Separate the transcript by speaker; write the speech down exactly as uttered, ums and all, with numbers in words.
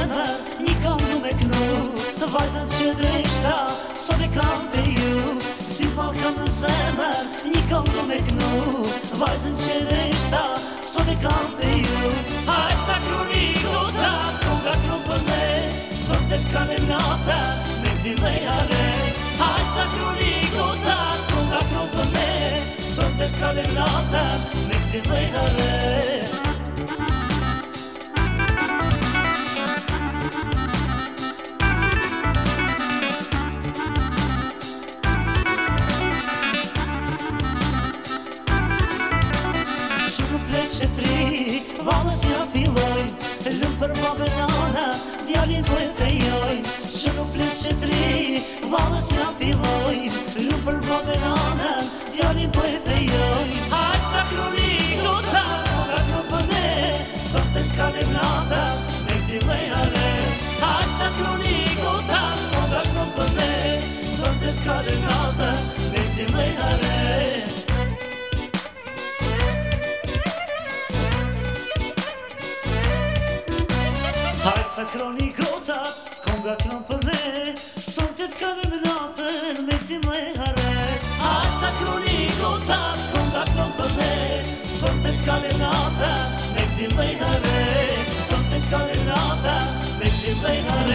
Speaker 1: zemër, një kam du me knu vajzën që dreshta, sot e kam pe ju. Si mal kam në zemër, një kam du me knu vajzën që dreshta, sot e kam pe ju. Hajt sa kruni gotat, konga kron për me, sot e t'kalim nata, me gzim dhe jale. Hajt sa kruni gotat, konga kron për me, sot e t'kalim nata, me gzim dhe jale. Shumë fletë që tri, valës ja filloj, lëm për babën nana, djalin po e fejoj. Shumë fletë që tri, valës ja filloj, lëm për babën nana, djalin po e fejoj. Hajt sa kruni gotat, konga kron për ne, sot e t'kalim nata, me gzim dhe jale. Hajt sa kruni gotat, konga kron për ne, sot e t'kalim nata, me gzim dhe jale. Sa kroni gotat, konga kron për ne, sot e t'kalim natën, me gzim dhe hare. Hajt sa kroni gotat, konga kron për ne, sot e t'kalim natën, me gzim dhe hare. Sot e t'kalim natën, me gzim dhe hare.